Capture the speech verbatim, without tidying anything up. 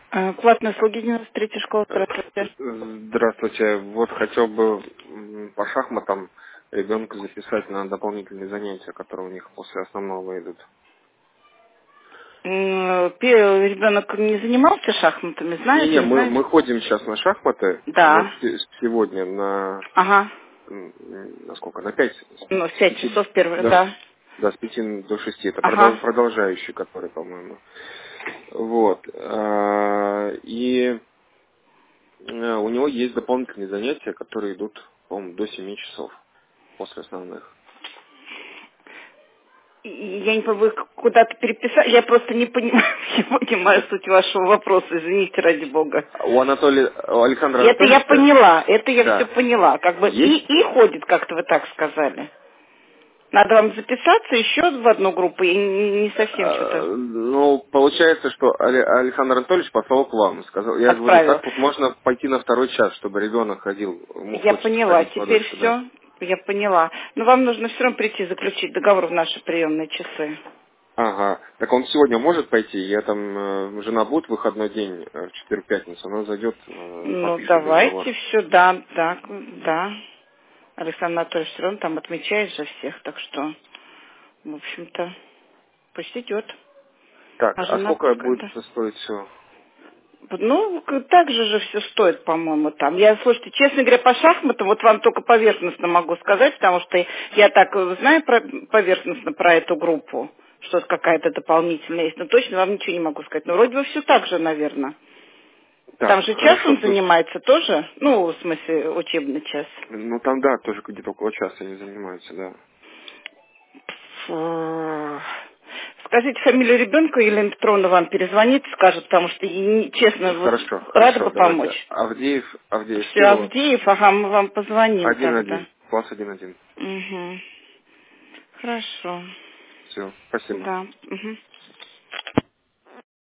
А, Платные услуги девяносто третья школа, здравствуйте. Здравствуйте. Вот хотел бы м, по шахматам ребенка записать на дополнительные занятия, которые у них после основного идут. М, пе- Ребенок не занимался шахматами, знает, Не-не, не мы, знает? мы ходим сейчас на шахматы, вот Да. се- сегодня на, Ага. м, на сколько? На пять, Ну, в с пять пяти, часов первый, да, да. да, с пяти до шести. Это продол- Ага. продолжающий, который, по-моему. Вот. а, И э, у него есть дополнительные занятия, которые идут, по-моему, до семи часов после основных. И- Я не помню, вы куда-то переписали, я просто не понимаю, не понимаю суть вашего вопроса, извините, ради бога. У Анатолия, у Александра Это я Анатольевича, поняла, это я все да, поняла. Как бы и, есть, и ходит, как-то вы так сказали. Надо вам записаться еще в одну группу, я не, не совсем э, что-то ну, получается, что Али- Александр Анатольевич послал к вам, сказал, я говорю, отправил. как вот можно пойти на второй час, чтобы ребенок ходил, ему Я хочется поняла, ходить теперь подольше, да. все, я поняла. Но вам нужно все равно прийти заключить договор в наши приемные часы. Ага, так он сегодня может пойти, я там, э, жена будет в выходной день, э, в четверг-пятницу, она зайдет, э, Ну, подпишет давайте договор. все, да, да, да. Александр Анатольевич все равно там отмечает же всех, так что, в общем-то, пусть идет. Так, А а жена сколько пускай, будет да. стоить все? Ну, к- так же же все стоит, по-моему, там. Я, слушайте, честно говоря, по шахматам, вот вам только поверхностно могу сказать, потому что я так э, знаю про, поверхностно про эту группу, что это какая-то дополнительная есть, но точно вам ничего не могу сказать. Но вроде бы все так же, наверное. Там Так, же час хорошо, он тут, занимается тоже, ну, в смысле, учебный час. ну там да, тоже где-то около часа они занимаются, да. Фу. Скажите фамилию ребенка, Елена Петровна вам перезвонит, скажет, потому что, ей не- честно, вот, Хорошо, рада хорошо, бы давайте. помочь. Авдеев, Авдеев Все, Кирова, Авдеев, ага, мы вам позвоним тогда. один-один, класс один-один. Угу. Хорошо. Все, спасибо. Да. Угу.